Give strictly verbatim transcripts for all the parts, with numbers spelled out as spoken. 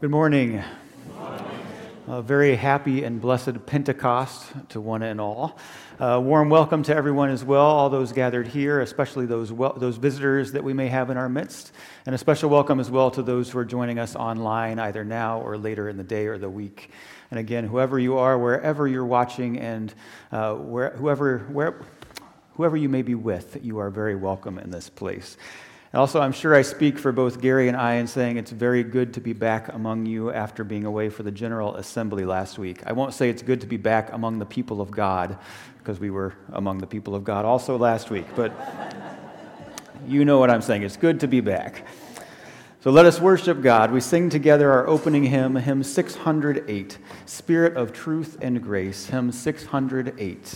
Good morning. A very happy and blessed Pentecost to one and all. Uh, warm welcome to everyone as well, all those gathered here, especially those wel- those visitors that we may have in our midst. And a special welcome as well to those who are joining us online, either now or later in the day or the week. And again, whoever you are, wherever you're watching, and uh, where, whoever, where, whoever you may be with, you are very welcome in this place. And also, I'm sure I speak for both Gary and I in saying it's very good to be back among you after being away for the General Assembly last week. I won't say it's good to be back among the people of God, because we were among the people of God also last week, but you know what I'm saying. It's good to be back. So let us worship God. We sing together our opening hymn, hymn six hundred eight, Spirit of Truth and Grace, hymn six hundred eight.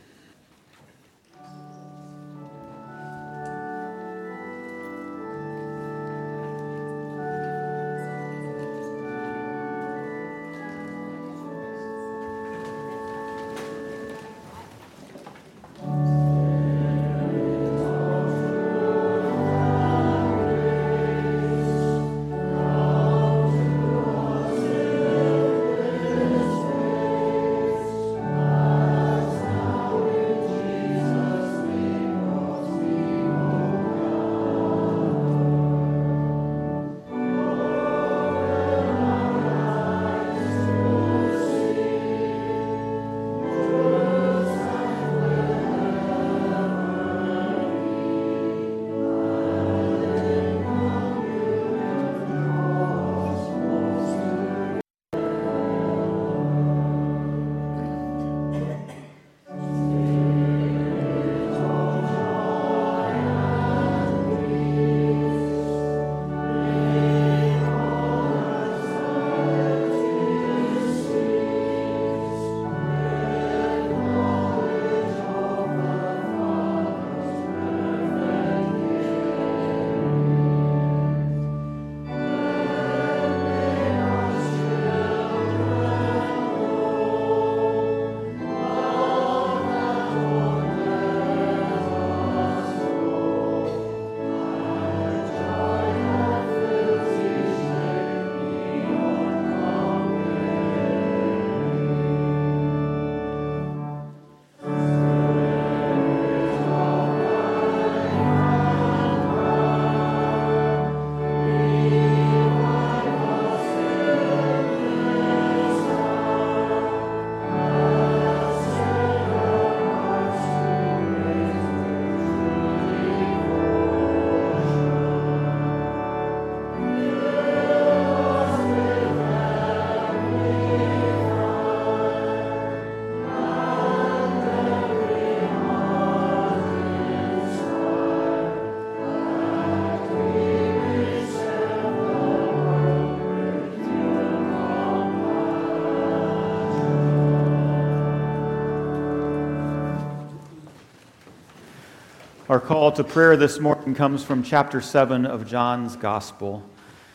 Our call to prayer this morning comes from chapter seven of John's Gospel.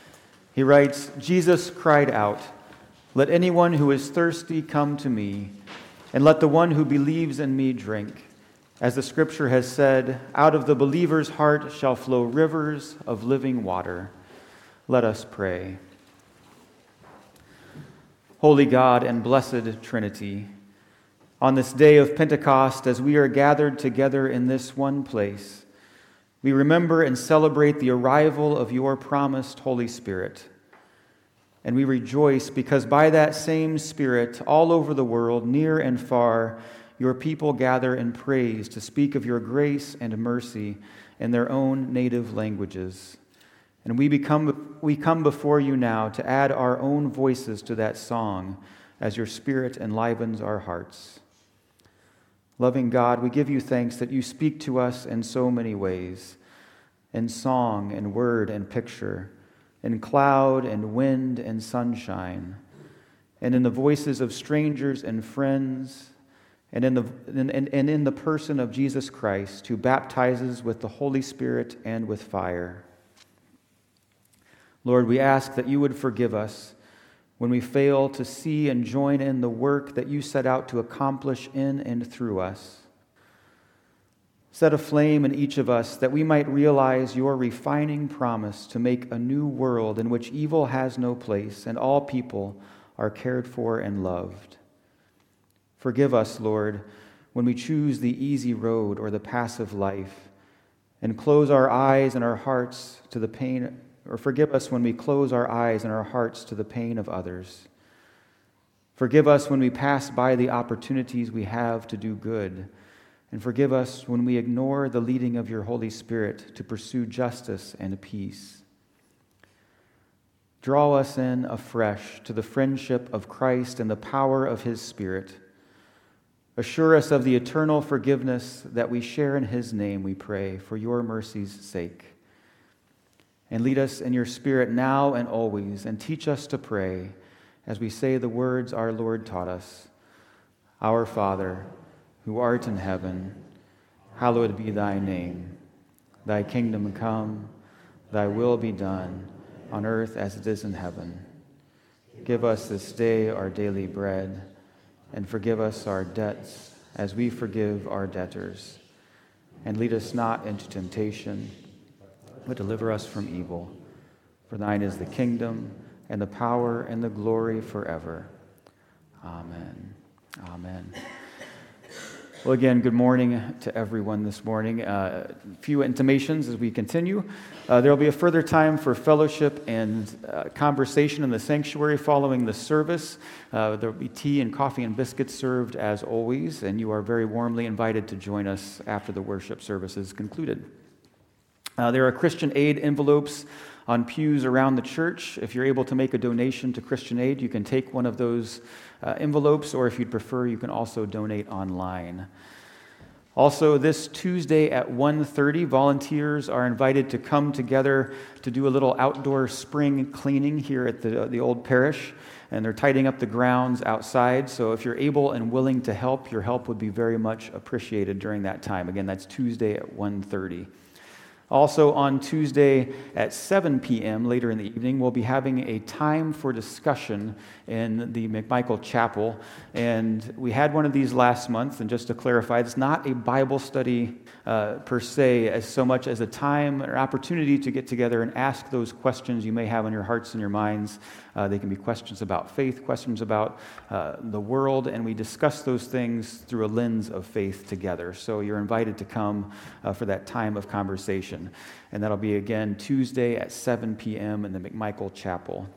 He writes, Jesus cried out, "Let anyone who is thirsty come to me, and let the one who believes in me drink. As the scripture has said, out of the believer's heart shall flow rivers of living water." Let us pray. Holy God and blessed Trinity, on this day of Pentecost, as we are gathered together in this one place, we remember and celebrate the arrival of your promised Holy Spirit. And we rejoice because by that same Spirit, all over the world, near and far, your people gather in praise to speak of your grace and mercy in their own native languages. And we become we come before you now to add our own voices to that song as your Spirit enlivens our hearts. Loving God, we give you thanks that you speak to us in so many ways, in song and word and picture, in cloud and wind and sunshine, and in the voices of strangers and friends, and in the and, and in the person of Jesus Christ, who baptizes with the Holy Spirit and with fire. Lord, we ask that you would forgive us when we fail to see and join in the work that you set out to accomplish in and through us. Set a flame in each of us that we might realize your refining promise to make a new world in which evil has no place and all people are cared for and loved. Forgive us, Lord, when we choose the easy road or the passive life, and close our eyes and our hearts to the pain, or forgive us when we close our eyes and our hearts to the pain of others. Forgive us when we pass by the opportunities we have to do good, and forgive us when we ignore the leading of your Holy Spirit to pursue justice and peace. Draw us in afresh to the friendship of Christ and the power of his Spirit. Assure us of the eternal forgiveness that we share in his name, we pray, for your mercy's sake. And lead us in your Spirit now and always, and teach us to pray as we say the words our Lord taught us. Our Father, who art in heaven, hallowed be thy name. Thy kingdom come, thy will be done, on earth as it is in heaven. Give us this day our daily bread, and forgive us our debts as we forgive our debtors. And lead us not into temptation, but deliver us from evil. For thine is the kingdom, and the power, and the glory forever. Amen. Amen. Well, again, good morning to everyone this morning. Uh, a few intimations as we continue. Uh, there will be a further time for fellowship and uh, conversation in the sanctuary following the service. Uh, there will be tea and coffee and biscuits served as always, and you are very warmly invited to join us after the worship service is concluded. Uh, there are Christian Aid envelopes on pews around the church. If you're able to make a donation to Christian Aid, you can take one of those uh, envelopes, or if you'd prefer, you can also donate online. Also, this Tuesday at one thirty, volunteers are invited to come together to do a little outdoor spring cleaning here at the, uh, the old parish, and they're tidying up the grounds outside. So if you're able and willing to help, your help would be very much appreciated during that time. Again, that's Tuesday at one thirty. Also on Tuesday at seven p.m., later in the evening, we'll be having a time for discussion in the McMichael Chapel. And we had one of these last month, and just to clarify, it's not a Bible study uh, per se, as so much as a time or opportunity to get together and ask those questions you may have on your hearts and your minds. Uh, they can be questions about faith, questions about uh, the world, and we discuss those things through a lens of faith together. So you're invited to come uh, for that time of conversation. And that'll be again Tuesday at seven p.m. in the McMichael Chapel.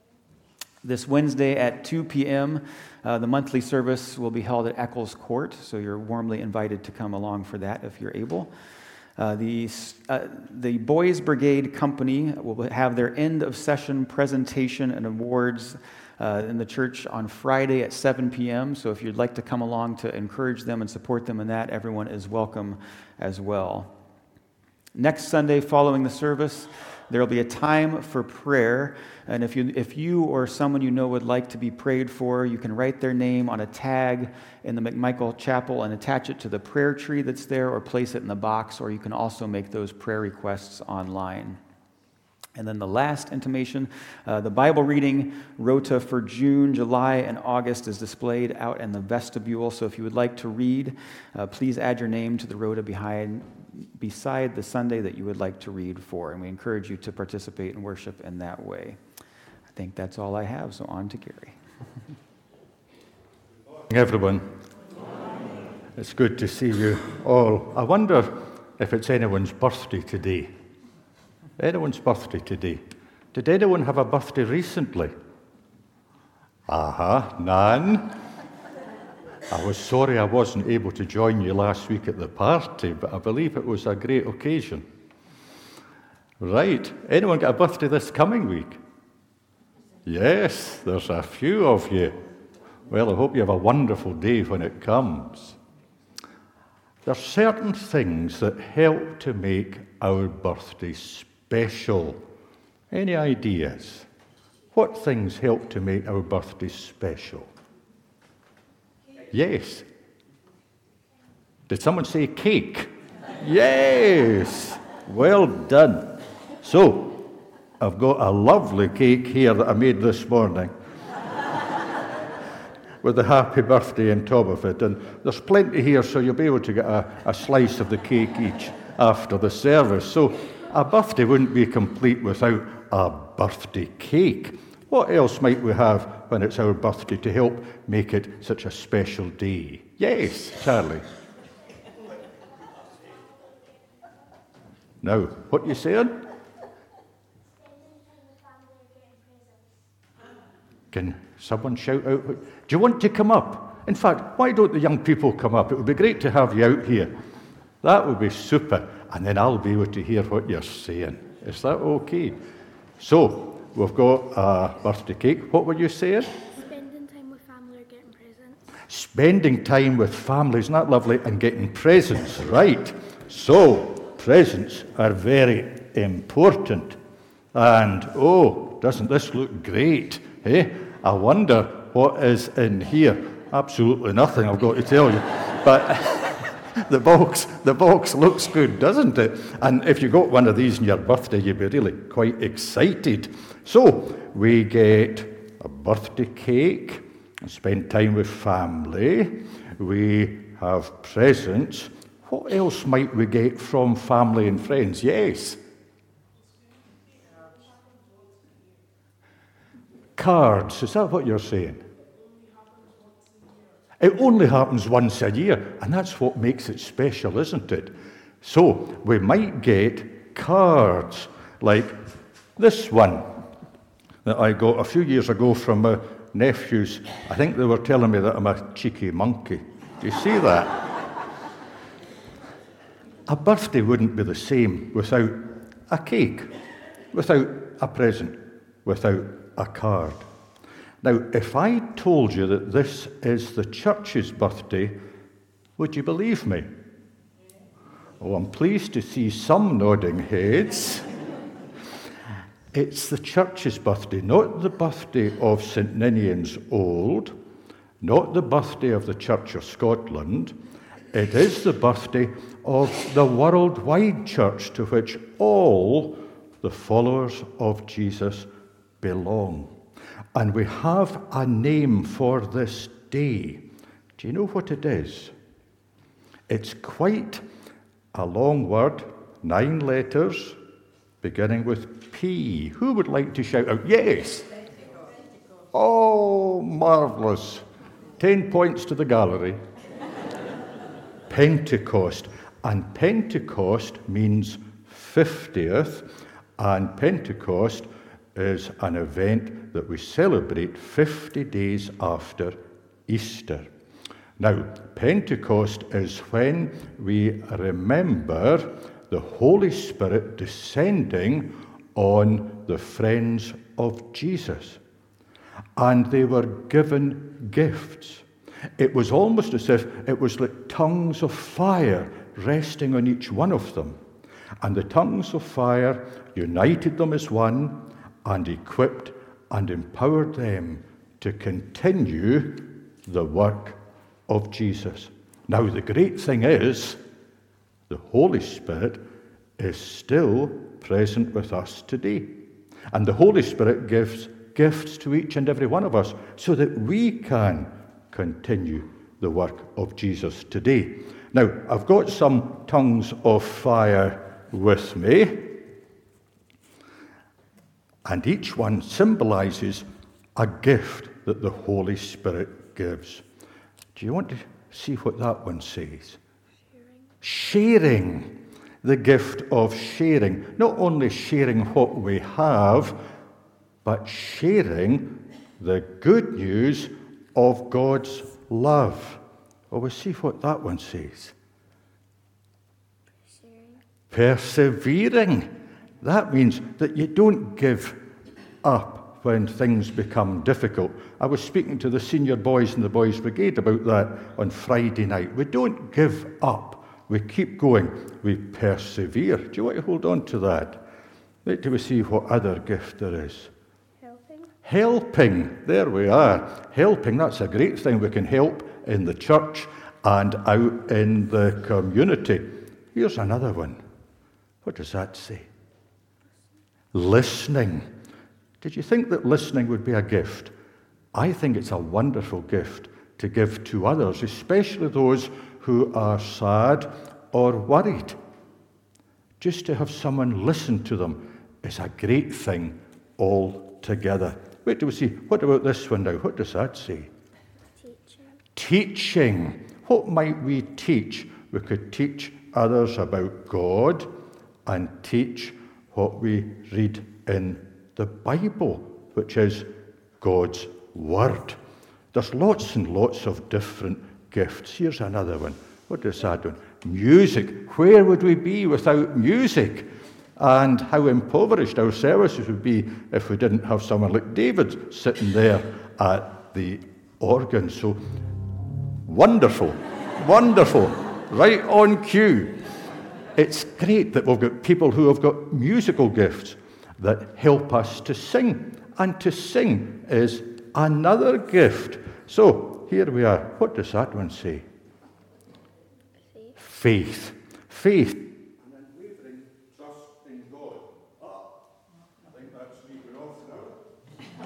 This Wednesday at two p.m., uh, the monthly service will be held at Eccles Court, so you're warmly invited to come along for that if you're able. Uh, the, uh, the Boys Brigade Company will have their end of session presentation and awards uh, in the church on Friday at seven p.m. So if you'd like to come along to encourage them and support them in that, everyone is welcome as well. Next Sunday following the service, there will be a time for prayer, and if you if you or someone you know would like to be prayed for, you can write their name on a tag in the McMichael Chapel and attach it to the prayer tree that's there, or place it in the box, or you can also make those prayer requests online. And then the last intimation, uh, the Bible reading rota for June, July, and August is displayed out in the vestibule. So if you would like to read, uh, please add your name to the rota behind, beside the Sunday that you would like to read for. And we encourage you to participate in worship in that way. I think that's all I have, so on to Gary. Good morning, everyone. It's good to see you all. I wonder if it's anyone's birthday today. Anyone's birthday today? Did anyone have a birthday recently? Aha, uh-huh, none. I was sorry I wasn't able to join you last week at the party, but I believe it was a great occasion. Right, anyone got a birthday this coming week? Yes, there's a few of you. Well, I hope you have a wonderful day when it comes. There are certain things that help to make our birthday special. Any ideas? What things help to make our birthday special? Yes. Did someone say cake? Yes. Well done. So, I've got a lovely cake here that I made this morning. with the happy birthday on top of it. And there's plenty here, so you'll be able to get a, a slice of the cake each after the service. So a birthday wouldn't be complete without a birthday cake. What else might we have when it's our birthday to help make it such a special day? Yes, Charlie. Now, what are you saying? Can someone shout out? Do you want to come up? In fact, why don't the young people come up? It would be great to have you out here. That would be super. And then I'll be able to hear what you're saying. Is that okay? So, we've got a birthday cake. What were you saying? Spending time with family or getting presents. Spending time with family, isn't that lovely? And getting presents, right. So, presents are very important. And, oh, doesn't this look great? Eh? I wonder what is in here. Absolutely nothing, I've got to tell you. But the box, the box looks good, doesn't it? And if you got one of these on your birthday, you'd be really quite excited. So we get a birthday cake, spend time with family, we have presents. What else might we get from family and friends? Yes? Cards, is that what you're saying? It only happens once a year, and that's what makes it special, isn't it? So, we might get cards, like this one that I got a few years ago from my nephews. I think they were telling me that I'm a cheeky monkey. Do you see that? A birthday wouldn't be the same without a cake, without a present, without a card. Now, if I told you that this is the church's birthday, would you believe me? Oh, I'm pleased to see some nodding heads. It's the church's birthday, not the birthday of Saint Ninian's Old, not the birthday of the Church of Scotland. It is the birthday of the worldwide church to which all the followers of Jesus belong. And we have a name for this day. Do you know what it is? It's quite a long word, nine letters, beginning with P. Who would like to shout out? Yes! Oh, marvellous. Ten points to the gallery. Pentecost. And Pentecost means fiftieth, and Pentecost is an event that we celebrate fifty days after Easter. Now, Pentecost is when we remember the Holy Spirit descending on the friends of Jesus. And they were given gifts. It was almost as if it was like tongues of fire resting on each one of them. And the tongues of fire united them as one and equipped and empowered them to continue the work of Jesus. Now, the great thing is, the Holy Spirit is still present with us today. And the Holy Spirit gives gifts to each and every one of us so that we can continue the work of Jesus today. Now, I've got some tongues of fire with me, and each one symbolizes a gift that the Holy Spirit gives. Do you want to see what that one says? Sharing. Sharing. The gift of sharing. Not only sharing what we have, but sharing the good news of God's love. Well, we'll see what that one says. Persevering. That means that you don't give up when things become difficult. I was speaking to the senior boys in the Boys' Brigade about that on Friday night. We don't give up. We keep going. We persevere. Do you want to hold on to that? Wait till we see what other gift there is. Helping. Helping. There we are. Helping. That's a great thing. We can help in the church and out in the community. Here's another one. What does that say? Listening. Did you think that listening would be a gift? I think it's a wonderful gift to give to others, especially those who are sad or worried. Just to have someone listen to them is a great thing altogether. Wait till we see, what about this one now? What does that say? Teaching. Teaching. What might we teach? We could teach others about God and teach what we read in the Bible, which is God's Word. There's lots and lots of different gifts. Here's another one. What is that one? Music. Where would we be without music? And how impoverished our services would be if we didn't have someone like David sitting there at the organ. So wonderful, wonderful, right on cue. It's great that we've got people who have got musical gifts that help us to sing. And to sing is another gift. So here we are. What does that one say? Faith. Faith. Faith. An unwavering trust in God. Ah, I think that's leaving off now.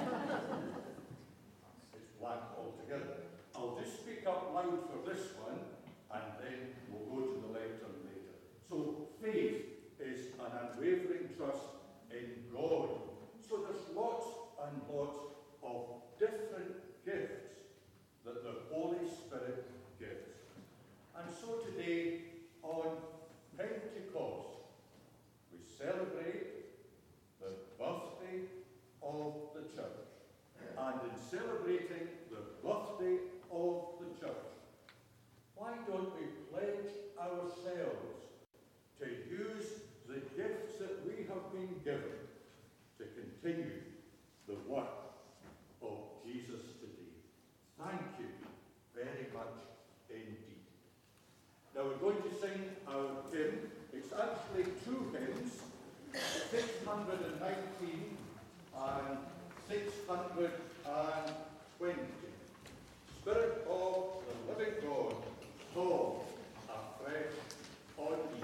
It's blank altogether. I'll just speak up loud for this one, and then we'll go to the lectern later. So faith is an unwavering trust in God. So there's lots and lots of different gifts that the Holy Spirit gives. And so today, on Pentecost, we celebrate the birthday of the church. And in celebrating the birthday of the church, why don't we pledge ourselves to use the gifts that we have been given to continue the work of Jesus today? Thank you very much indeed. Now we're going to sing our hymn. It's actually two hymns, six hundred nineteen and six hundred twenty. Spirit of the living God, fall afresh on me.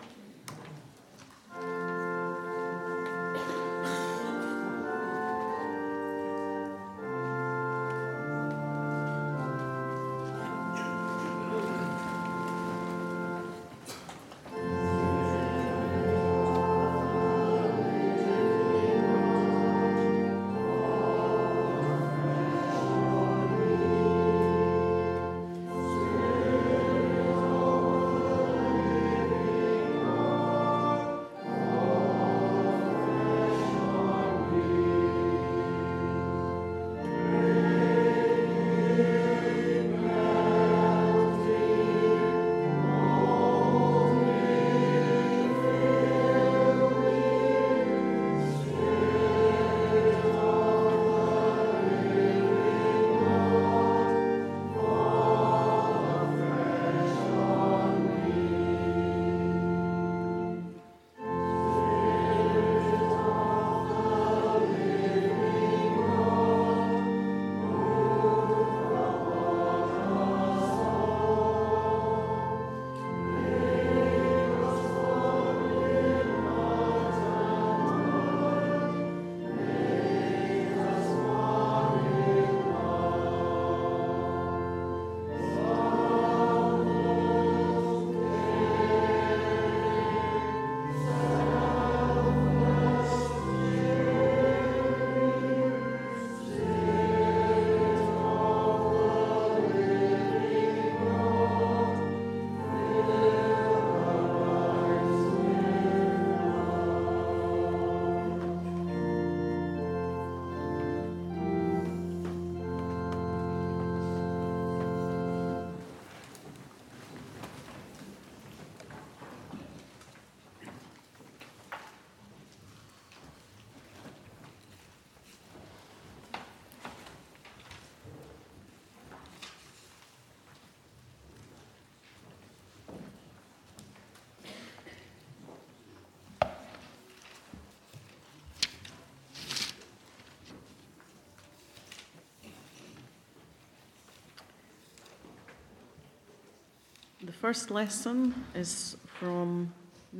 The first lesson is from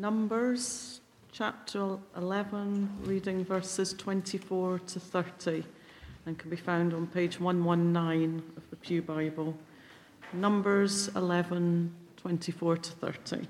Numbers, chapter eleven, reading verses twenty-four to thirty. and can be found on page one nineteen of the Pew Bible. Numbers eleven, twenty-four to thirty.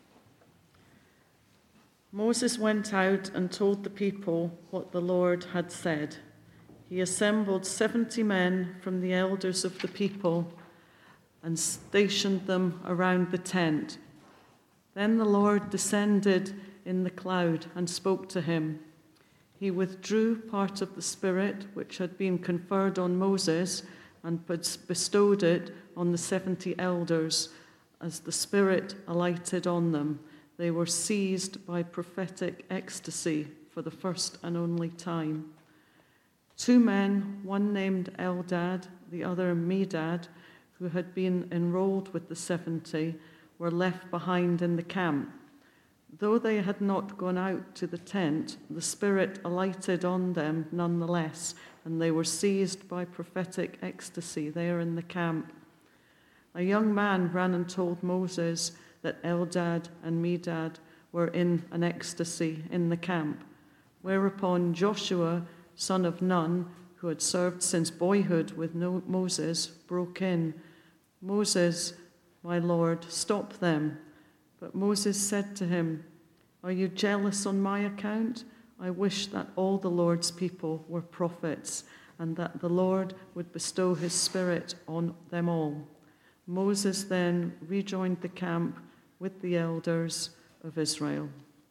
Moses went out and told the people what the Lord had said. He assembled seventy men from the elders of the people and stationed them around the tent. Then the Lord descended in the cloud and spoke to him. He withdrew part of the Spirit which had been conferred on Moses and bestowed it on the seventy elders. As the Spirit alighted on them, they were seized by prophetic ecstasy for the first and only time. Two men, one named Eldad, the other Medad, who had been enrolled with the seventy, were left behind in the camp. Though they had not gone out to the tent, the Spirit alighted on them nonetheless, and they were seized by prophetic ecstasy there in the camp. A young man ran and told Moses that Eldad and Medad were in an ecstasy in the camp, whereupon Joshua, son of Nun, who had served since boyhood with Moses, broke in. "Moses, my Lord, stop them." But Moses said to him, "Are you jealous on my account? I wish that all the Lord's people were prophets, and that the Lord would bestow his Spirit on them all." Moses then rejoined the camp with the elders of Israel.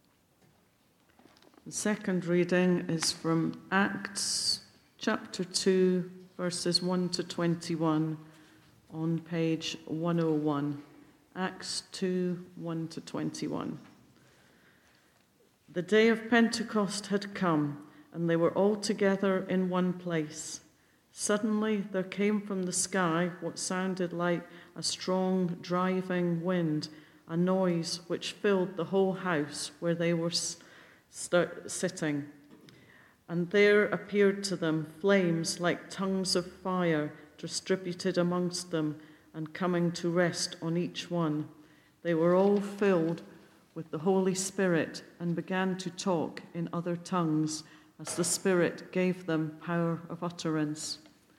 The second reading is from Acts chapter two, verses one to twenty-one, on page one oh one. Acts two, one to twenty-one. The day of Pentecost had come, and they were all together in one place. Suddenly there came from the sky what sounded like a strong driving wind, a noise which filled the whole house where they were st- sitting. And there appeared to them flames like tongues of fire distributed amongst them and coming to rest on each one. They were all filled with the Holy Spirit and began to talk in other tongues as the Spirit gave them power of utterance.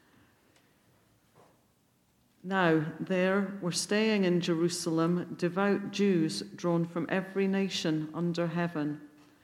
Now there were staying in Jerusalem devout Jews drawn from every nation under heaven.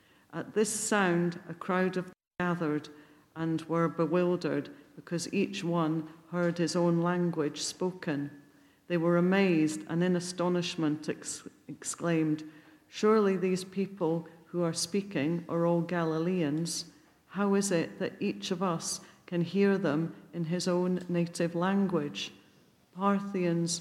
At this sound a crowd of them gathered and were bewildered, because each one heard his own language spoken. They were amazed and in astonishment ex- exclaimed, "Surely these people who are speaking are all Galileans. How is it that each of us can hear them in his own native language?" Parthians,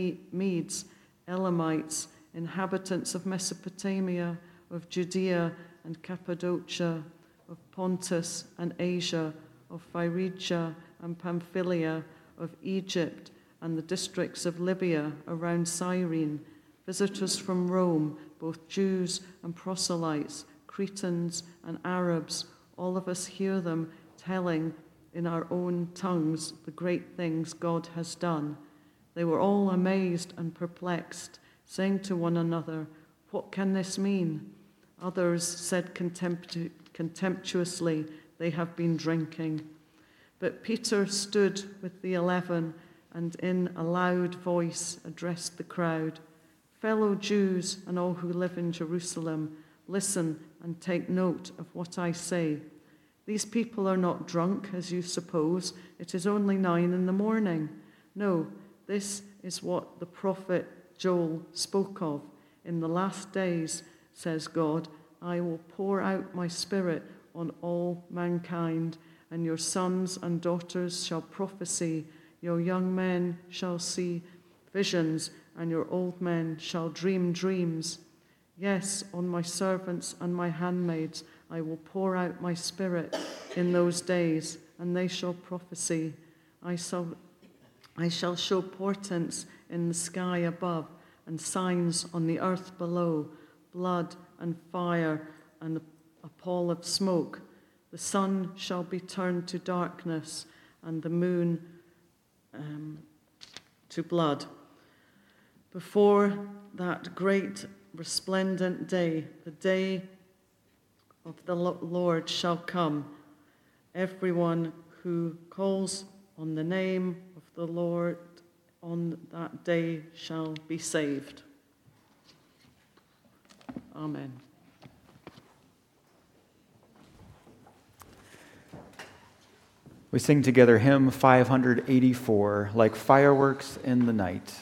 Medes, Elamites, inhabitants of Mesopotamia, of Judea and Cappadocia, of Pontus and Asia, of Phrygia and Pamphylia, of Egypt and the districts of Libya around Cyrene, visitors from Rome, both Jews and proselytes, Cretans and Arabs, all of us hear them telling in our own tongues the great things God has done. They were all amazed and perplexed, saying to one another, "What can this mean?" Others said contemptu- contemptuously, "They have been drinking." But Peter stood with the eleven and in a loud voice addressed the crowd. "Fellow Jews and all who live in Jerusalem, listen and take note of what I say. These people are not drunk, as you suppose. It is only nine in the morning. No, this is what the prophet Joel spoke of. In the last days, says God, I will pour out my Spirit on all mankind, and your sons and daughters shall prophesy, your young men shall see visions, and your old men shall dream dreams. Yes, on my servants and my handmaids I will pour out my Spirit in those days, and they shall prophesy. I shall, I shall show portents in the sky above and signs on the earth below, blood and fire and a pall of smoke. The sun shall be turned to darkness and the moon um, to blood. Before that great resplendent day, the day of the Lord shall come. Everyone who calls on the name of the Lord on that day shall be saved. Amen. We sing together hymn five eighty-four, Like Fireworks in the Night.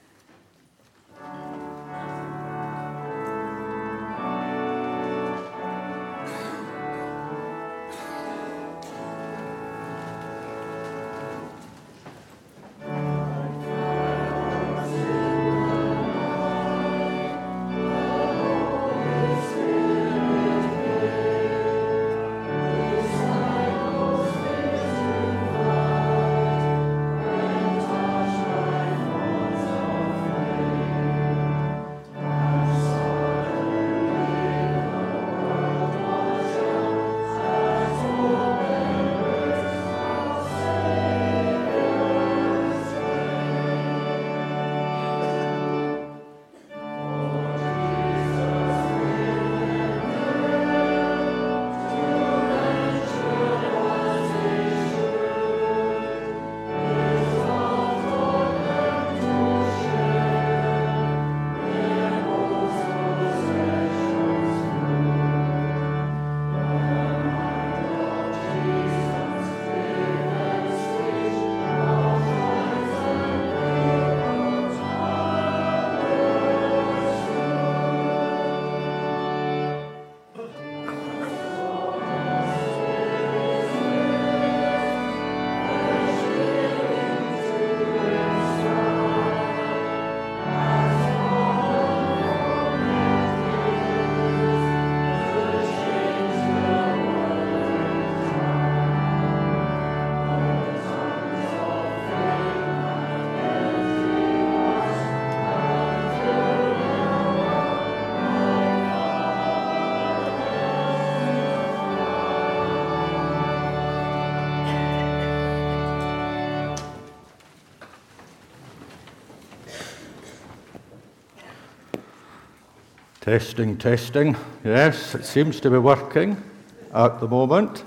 Testing, testing. Yes, it seems to be working at the moment.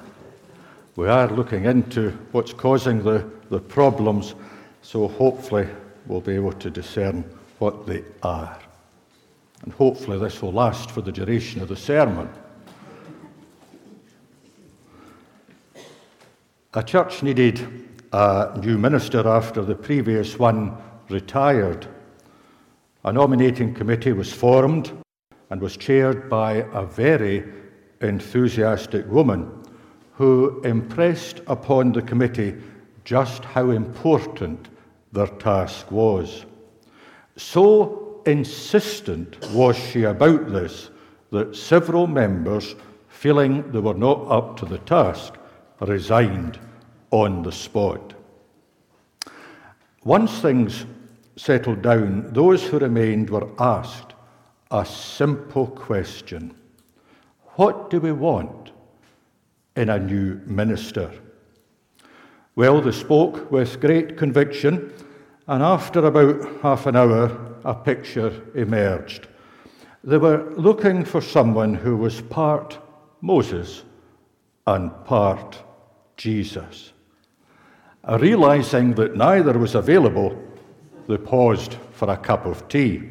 We are looking into what's causing the, the problems, so hopefully we'll be able to discern what they are. And hopefully this will last for the duration of the sermon. A church needed a new minister after the previous one retired. A nominating committee was formed and was chaired by a very enthusiastic woman who impressed upon the committee just how important their task was. So insistent was she about this that several members, feeling they were not up to the task, resigned on the spot. Once things settled down, those who remained were asked a simple question: what do we want in a new minister? Well, they spoke with great conviction, and after about half an hour, a picture emerged. They were looking for someone who was part Moses and part Jesus. Realizing that neither was available, they paused for a cup of tea.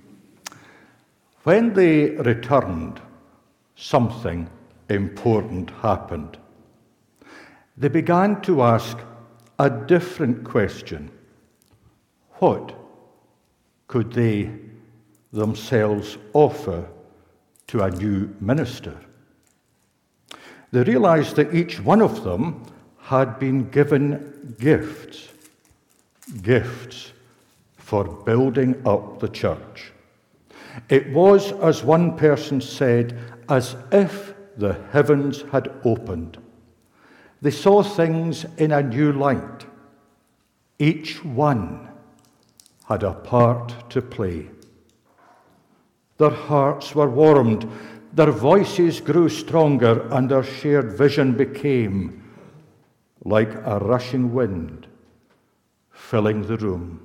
When they returned, something important happened. They began to ask a different question. What could they themselves offer to a new minister? They realized that each one of them had been given gifts, gifts for building up the church. It was, as one person said, as if the heavens had opened. They saw things in a new light. Each one had a part to play. Their hearts were warmed, their voices grew stronger, and their shared vision became like a rushing wind filling the room.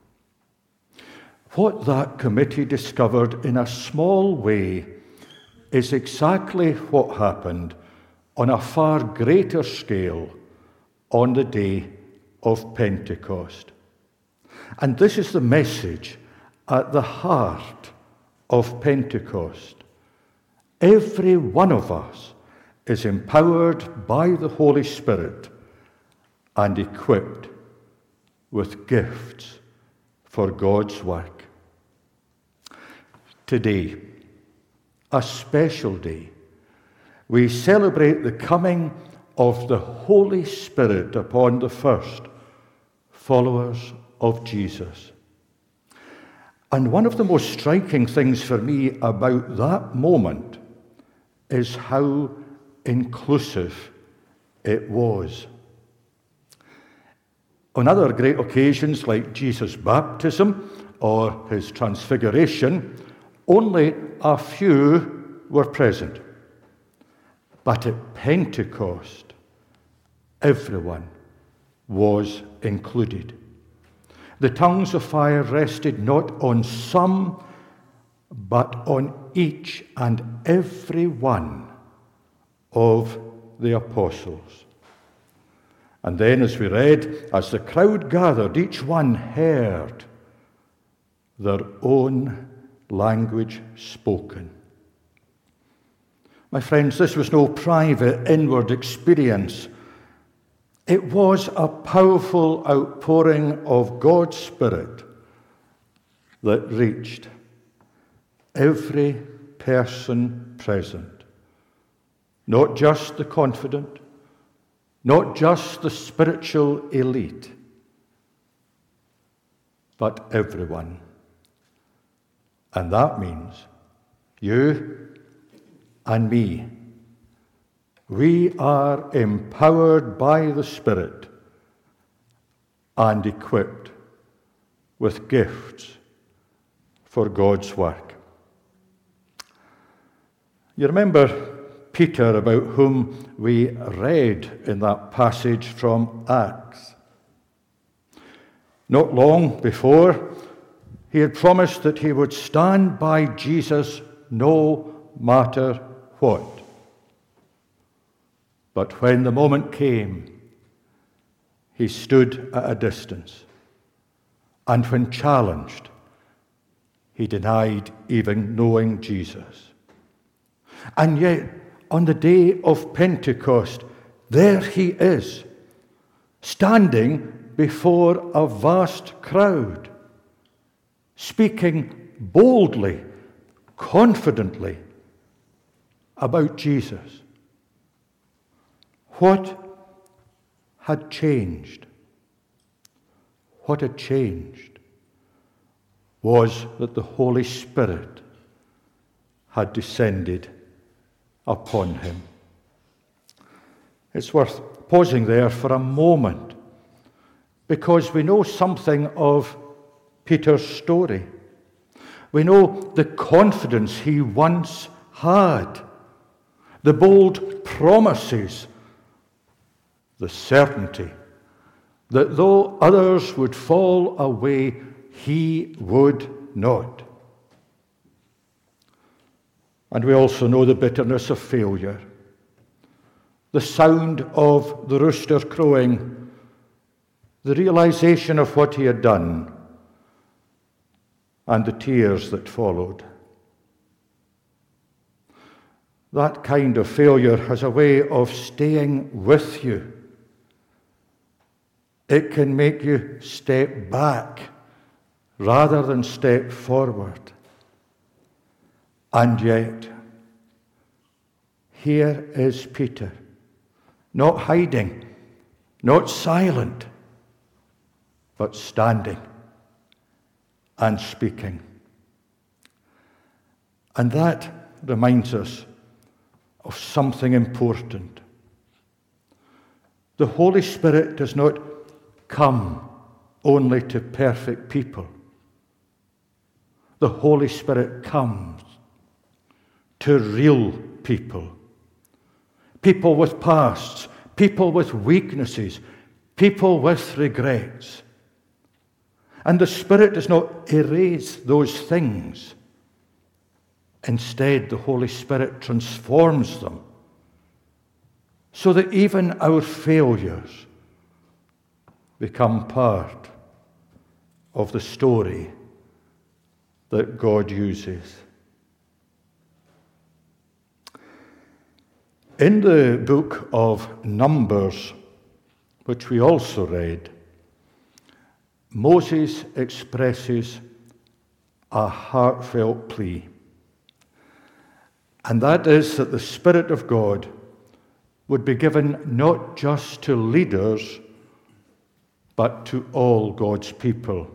What that committee discovered in a small way is exactly what happened on a far greater scale on the day of Pentecost. And this is the message at the heart of Pentecost. Every one of us is empowered by the Holy Spirit and equipped with gifts for God's work. Today, a special day, we celebrate the coming of the Holy Spirit upon the first followers of Jesus. And one of the most striking things for me about that moment is how inclusive it was. On other great occasions like Jesus' baptism or his transfiguration, only a few were present. But at Pentecost, everyone was included. The tongues of fire rested not on some, but on each and every one of the apostles. And then, as we read, as the crowd gathered, each one heard their own language spoken. My friends, this was no private inward experience. It was a powerful outpouring of God's Spirit that reached every person present. Not just the confident, not just the spiritual elite, but everyone. And that means you and me. We are empowered by the Spirit and equipped with gifts for God's work. You remember Peter, about whom we read in that passage from Acts. Not long before, he had promised that he would stand by Jesus no matter what. But when the moment came, he stood at a distance. And when challenged, he denied even knowing Jesus. And yet, on the day of Pentecost, there he is, standing before a vast crowd, speaking boldly, confidently about Jesus. What had changed? What had changed was that the Holy Spirit had descended upon him. It's worth pausing there for a moment, because we know something of Peter's story. We know the confidence he once had, the bold promises, the certainty that though others would fall away, he would not. And we also know the bitterness of failure, the sound of the rooster crowing, the realization of what he had done, and the tears that followed. That kind of failure has a way of staying with you. It can make you step back rather than step forward. And yet, here is Peter, not hiding, not silent, but standing and speaking. And that reminds us of something important. The Holy Spirit does not come only to perfect people. The Holy Spirit comes to real people. People with pasts, people with weaknesses, people with regrets. And the Spirit does not erase those things. Instead, the Holy Spirit transforms them so that even our failures become part of the story that God uses. In the book of Numbers, which we also read, Moses expresses a heartfelt plea, and that is that the Spirit of God would be given not just to leaders, but to all God's people.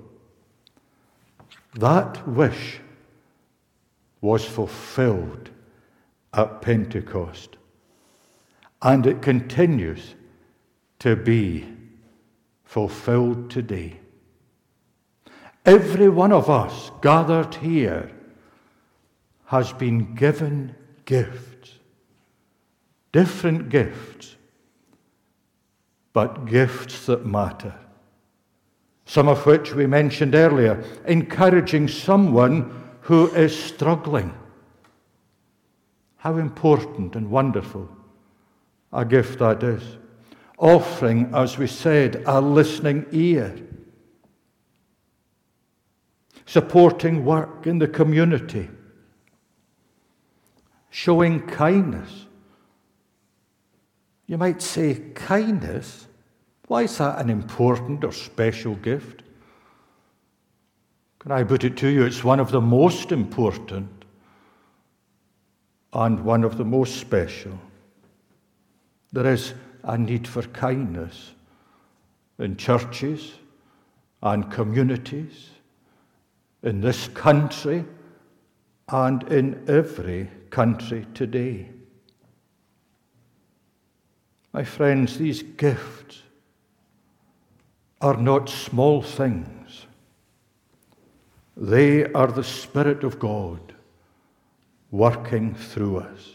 That wish was fulfilled at Pentecost, and it continues to be fulfilled today. Every one of us gathered here has been given gifts, different gifts, but gifts that matter. Some of which we mentioned earlier, encouraging someone who is struggling. How important and wonderful a gift that is. Offering, as we said, a listening ear. Supporting work in the community. Showing kindness. You might say, kindness? Why is that an important or special gift? Can I put it to you? It's one of the most important and one of the most special. There is a need for kindness in churches and communities, in this country and in every country today. My friends, these gifts are not small things. They are the Spirit of God working through us.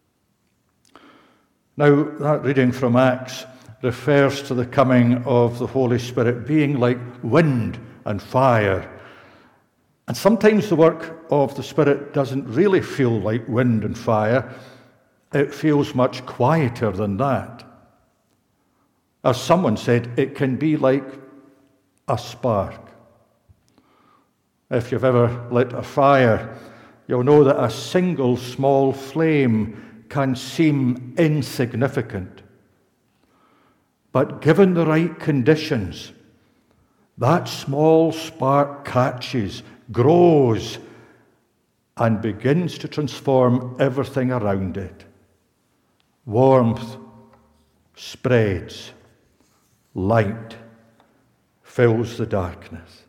Now, that reading from Acts refers to the coming of the Holy Spirit being like wind and fire. And sometimes the work of the Spirit doesn't really feel like wind and fire. It feels much quieter than that. As someone said, it can be like a spark. If you've ever lit a fire, you'll know that a single small flame can seem insignificant. But given the right conditions, that small spark catches, grows, and begins to transform everything around it. Warmth spreads, light fills the darkness.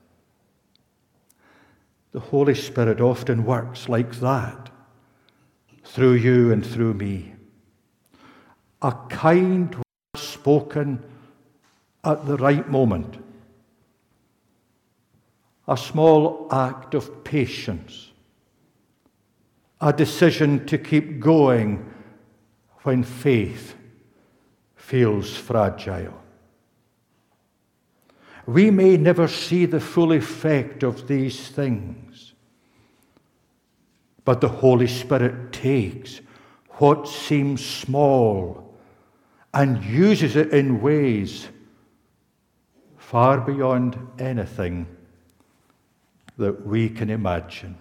The Holy Spirit often works like that, through you and through me. A kind word spoken at the right moment. A small act of patience. A decision to keep going when faith feels fragile. We may never see the full effect of these things, but the Holy Spirit takes what seems small and uses it in ways far beyond anything that we can imagine.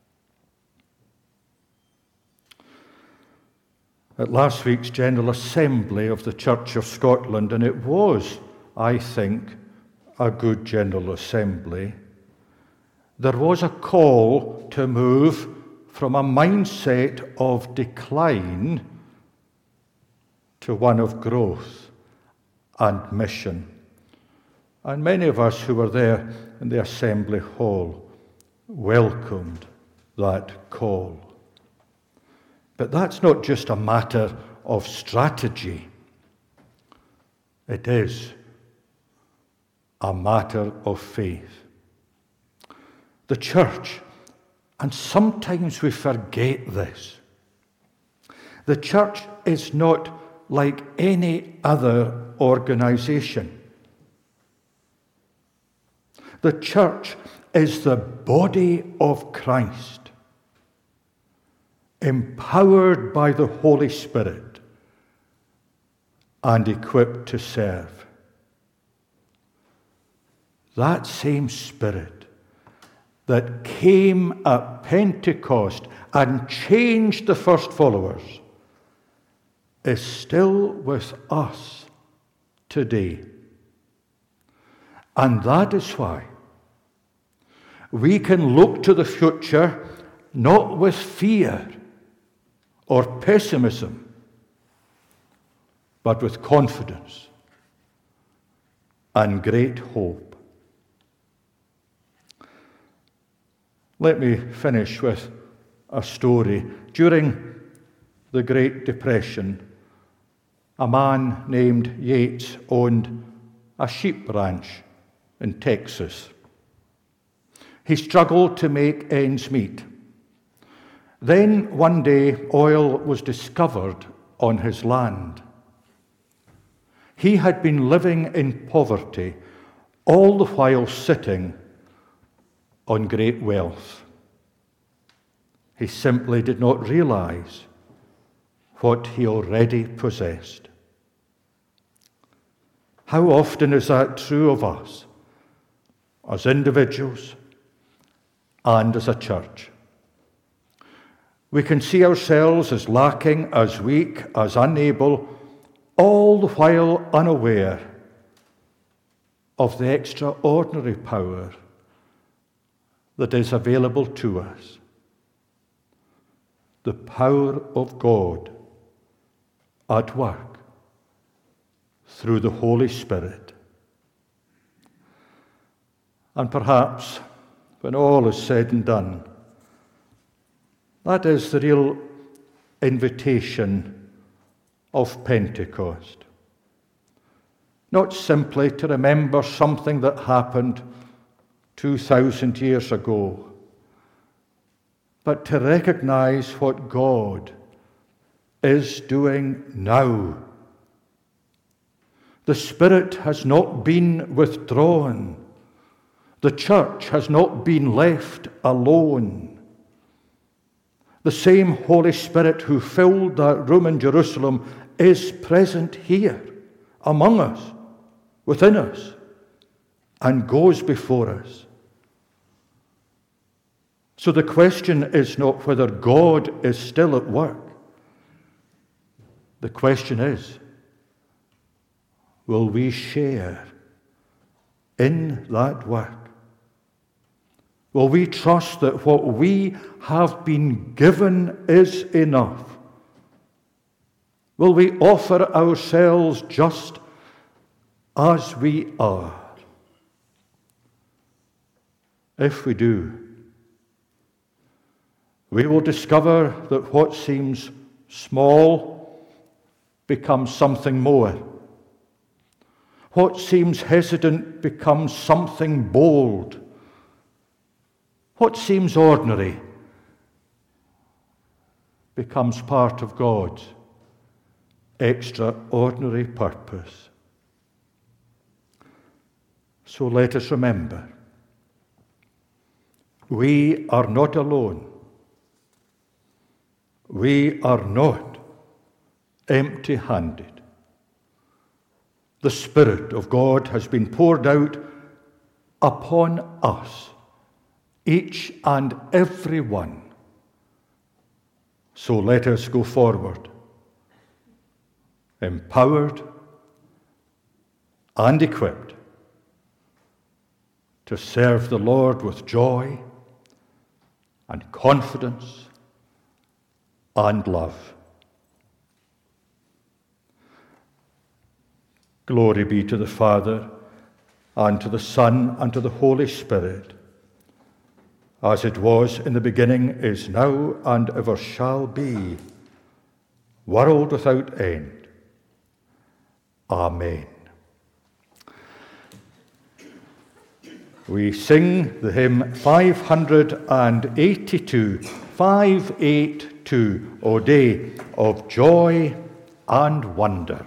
At last week's General Assembly of the Church of Scotland, and it was, I think, a good General Assembly, there was a call to move from a mindset of decline to one of growth and mission. And many of us who were there in the Assembly Hall welcomed that call. But that's not just a matter of strategy. It is a matter of faith. The church, and sometimes we forget this, the church is not like any other organization. The church is the body of Christ, empowered by the Holy Spirit and equipped to serve. that same Spirit that came at Pentecost and changed the first followers is still with us today. And that is why we can look to the future not with fear or pessimism, but with confidence and great hope. Let me finish with a story. During the Great Depression, a man named Yates owned a sheep ranch in Texas. He struggled to make ends meet. Then one day, oil was discovered on his land. He had been living in poverty, all the while sitting on great wealth. He simply did not realize what he already possessed. How often is that true of us, as individuals and as a church? We can see ourselves as lacking, as weak, as unable, all the while unaware of the extraordinary power that is available to us. The power of God at work through the Holy Spirit. And perhaps, when all is said and done, that is the real invitation of Pentecost. Not simply to remember something that happened two thousand years ago, but to recognize what God is doing now. The Spirit has not been withdrawn. The church has not been left alone. The same Holy Spirit who filled that room in Jerusalem is present here, among us, within us, and goes before us. So the question is not whether God is still at work. The question is, will we share in that work? Will we trust that what we have been given is enough? Will we offer ourselves just as we are? If we do, we will discover that what seems small becomes something more. What seems hesitant becomes something bold. What seems ordinary becomes part of God's extraordinary purpose. So let us remember, we are not alone. We are not empty-handed. The Spirit of God has been poured out upon us, each and every one. So let us go forward, empowered and equipped to serve the Lord with joy and confidence and love. Glory be to the Father, and to the Son, and to the Holy Spirit, as it was in the beginning, is now, and ever shall be, world without end. Amen. We sing the hymn five eighty-two, five eighty-two, O Day of Joy and Wonder.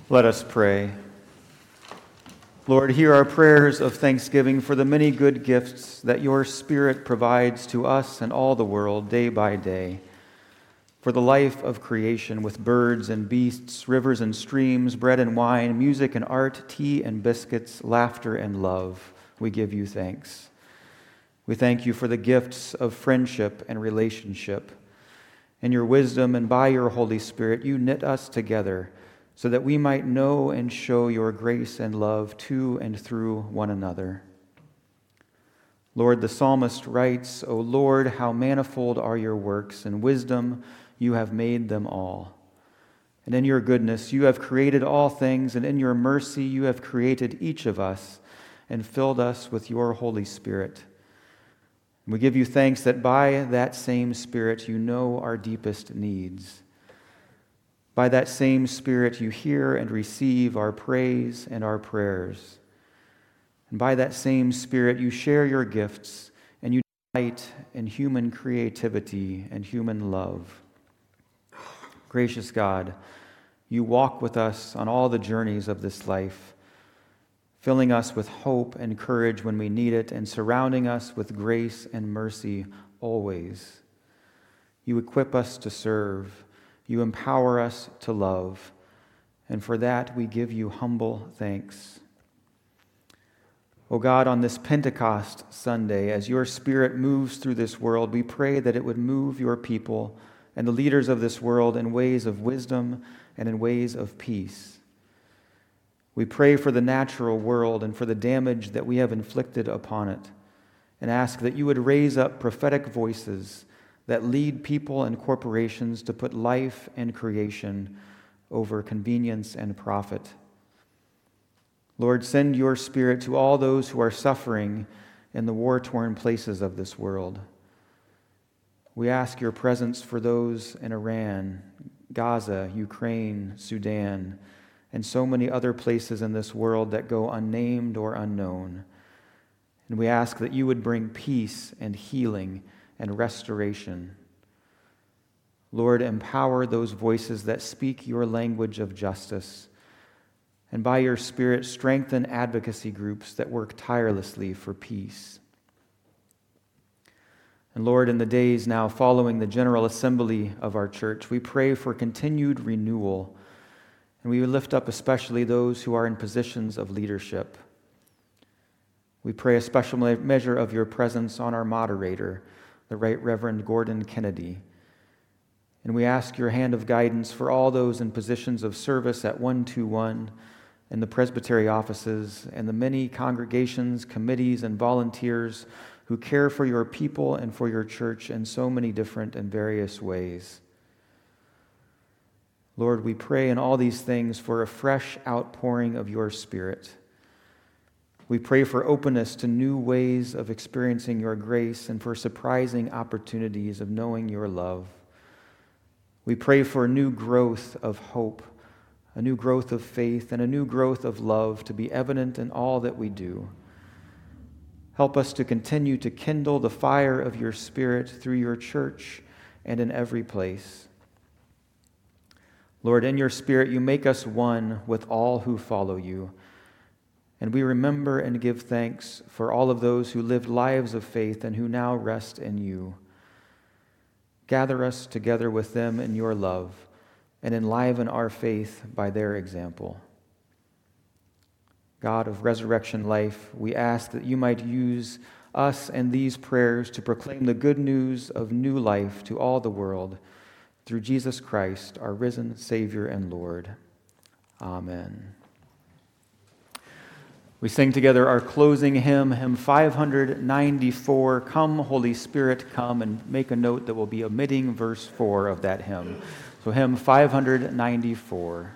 Let us pray. Lord, hear our prayers of thanksgiving for the many good gifts that your Spirit provides to us and all the world day by day. For the life of creation with birds and beasts, rivers and streams, bread and wine, music and art, tea and biscuits, laughter and love, we give you thanks. We thank you for the gifts of friendship and relationship. In your wisdom and by your Holy Spirit, you knit us together so that we might know and show your grace and love to and through one another. Lord, the psalmist writes, O Lord, how manifold are your works, in wisdom you have made them all. And in your goodness you have created all things, and in your mercy you have created each of us and filled us with your Holy Spirit. We give you thanks that by that same Spirit you know our deepest needs. By that same Spirit, you hear and receive our praise and our prayers. And by that same Spirit, you share your gifts and you delight in human creativity and human love. Gracious God, you walk with us on all the journeys of this life, filling us with hope and courage when we need it, and surrounding us with grace and mercy always. You equip us to serve. You empower us to love, and for that we give you humble thanks. O God, on this Pentecost Sunday, as your Spirit moves through this world, we pray that it would move your people and the leaders of this world in ways of wisdom and in ways of peace. We pray for the natural world and for the damage that we have inflicted upon it, and ask that you would raise up prophetic voices that lead people and corporations to put life and creation over convenience and profit. Lord, send your Spirit to all those who are suffering in the war-torn places of this world. We ask your presence for those in Iran, Gaza, Ukraine, Sudan, and so many other places in this world that go unnamed or unknown. And we ask that you would bring peace and healing and restoration. Lord, empower those voices that speak your language of justice, and by your Spirit, strengthen advocacy groups that work tirelessly for peace. And Lord, in the days now following the General Assembly of our church, we pray for continued renewal, and we lift up especially those who are in positions of leadership. We pray a special measure of your presence on our moderator, the Right Reverend Gordon Kennedy. And we ask your hand of guidance for all those in positions of service at one twenty-one, in the presbytery offices, and the many congregations, committees, and volunteers who care for your people and for your church in so many different and various ways. Lord, we pray in all these things for a fresh outpouring of your Spirit. We pray for openness to new ways of experiencing your grace and for surprising opportunities of knowing your love. We pray for a new growth of hope, a new growth of faith, and a new growth of love to be evident in all that we do. Help us to continue to kindle the fire of your Spirit through your church and in every place. Lord, in your Spirit, you make us one with all who follow you. And we remember and give thanks for all of those who lived lives of faith and who now rest in you. Gather us together with them in your love and enliven our faith by their example. God of resurrection life, we ask that you might use us and these prayers to proclaim the good news of new life to all the world through Jesus Christ, our risen Savior and Lord. Amen. We sing together our closing hymn, hymn five ninety-four, Come, Holy Spirit, Come, and make a note that we'll be omitting verse four of that hymn. So hymn five ninety-four.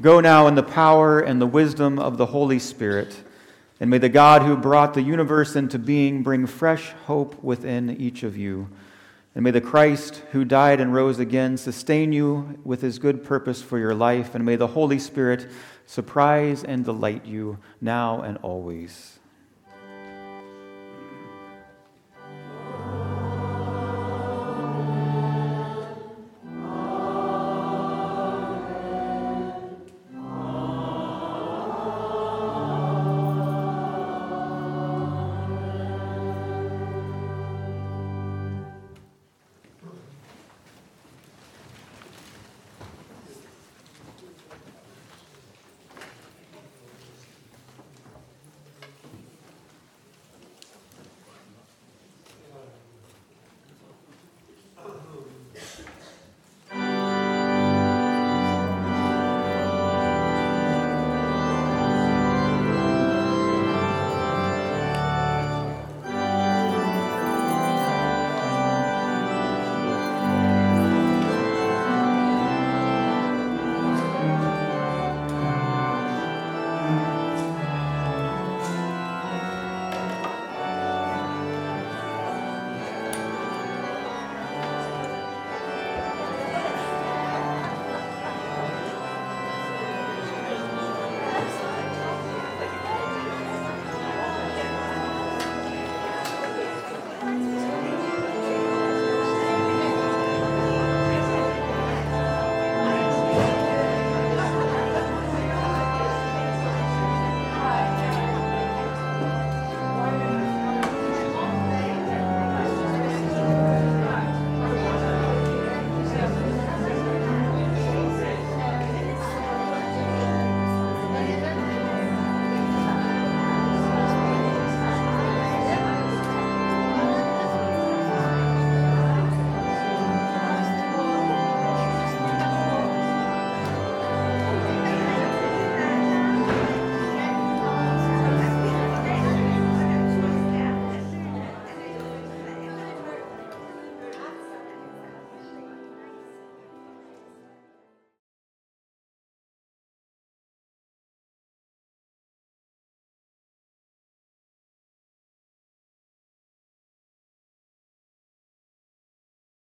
Go now in the power and the wisdom of the Holy Spirit, and may the God who brought the universe into being bring fresh hope within each of you. And may the Christ who died and rose again sustain you with his good purpose for your life, and may the Holy Spirit surprise and delight you now and always.